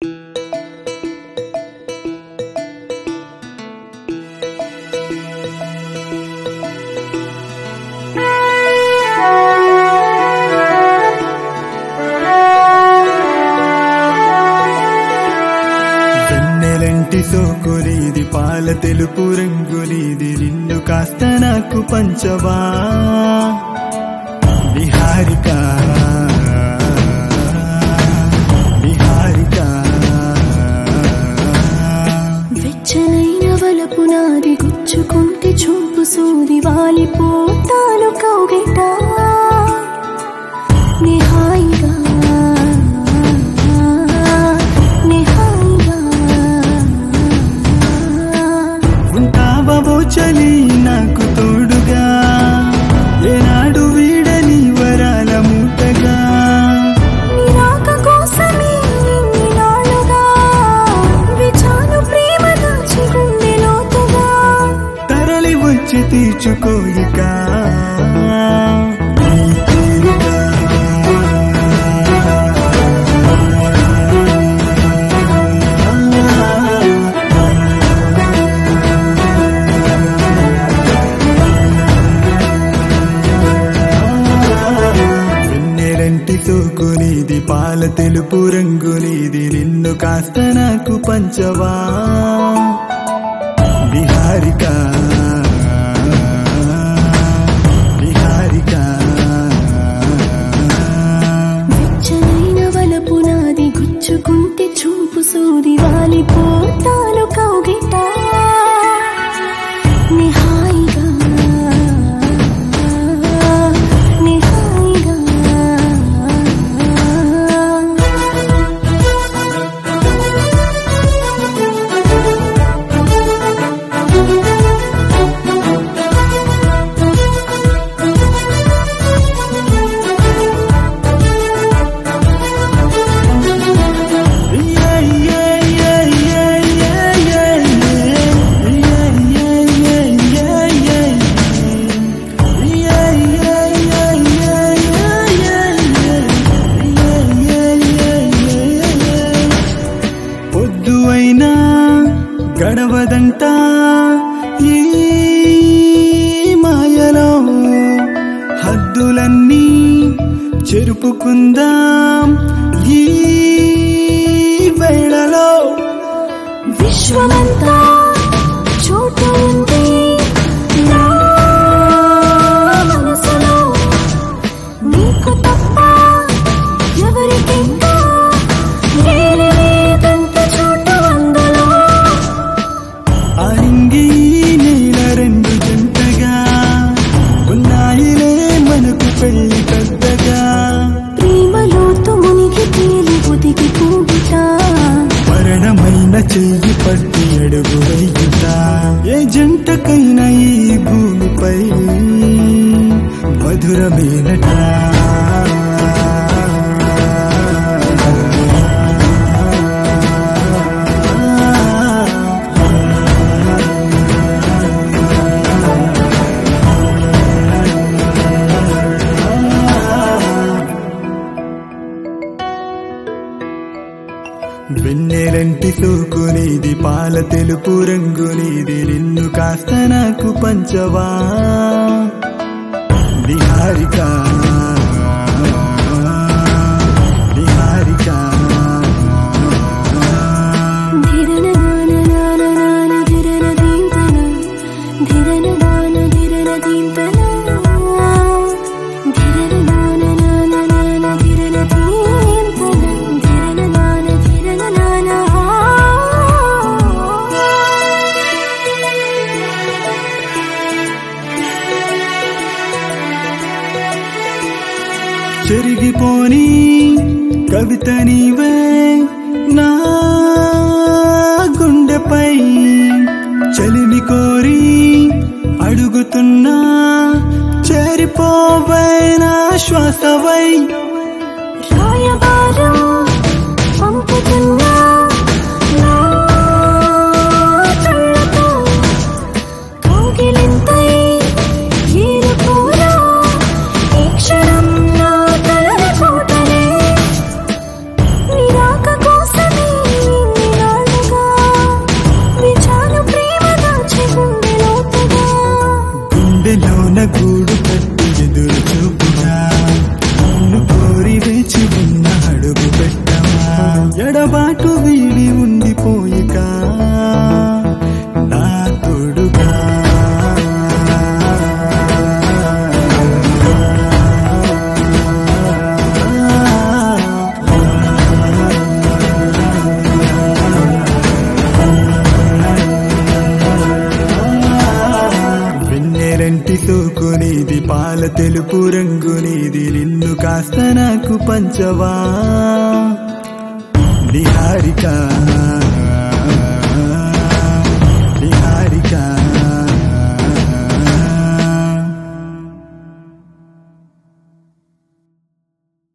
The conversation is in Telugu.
వెన్నెలంటి సోకులీది పాల తెలుపు రంగులీది నిన్ను కాస్త నాకు పంచవా నిహారిక నిహారిక వెచ్చనైన వలపు నాది గుచ్చుకుంటే చూపు సూది వాలిపోతాను కౌగిట నిహాయిగా చలి నాకు తోడుగా ఏనాడు వీడని వరాల మూటగా నిరాక కోసమే ఇన్ని నాళ్ళుగా విచాను ప్రేమ దాచి గుండె లోతుగా తరలి వచ్చి తీర్చుకోయిక సోకునిది పాల తెలుపు రంగునిది నిన్ను కాస్త నాకు పంచవా నిహారిక నిహారిక వెచ్చనైన వలపు నాది గుచ్చుకుంటే చూపు సూది వాలిపోతాను కౌగిట నిహాయిగా గడవదంట ఈ మాయలో హద్దులన్నీ చెరుపుకుందాం ఈ వేళలో విశ్వమంతా చోటు ఉంది నా మనసులో నీకు తప్ప ఎవరికింకా లేదంత చోటు అందులో ఆరింగి నీల రెండు జంటగా ఉన్నాయిలే మనకు పెళ్లి పెద్దగా ప్రేమలోతు మునిగి తేలి ఒదిగి పోగుతా మరణమైన చెయ్యి పట్టి అడుగు వేయుతా ఏ జంటకైనా ఈ భూమిపై మధురమేనట వెన్నెలంటి సోకునిది పాల తెలుపు రంగునిది నిన్ను కాస్త నాకు పంచవా నిహారిక నిహారిక చెరిగిపోని కవిత నీవే నా గుండెపై చలిమి కోరి అడుగుతున్నా చేరిపోవైనా శ్వాసవై రాయబారం పంపుతున్నా తెలుపు రంగు నీది నిన్ను కాస్త నాకు పంచవా నిహారిక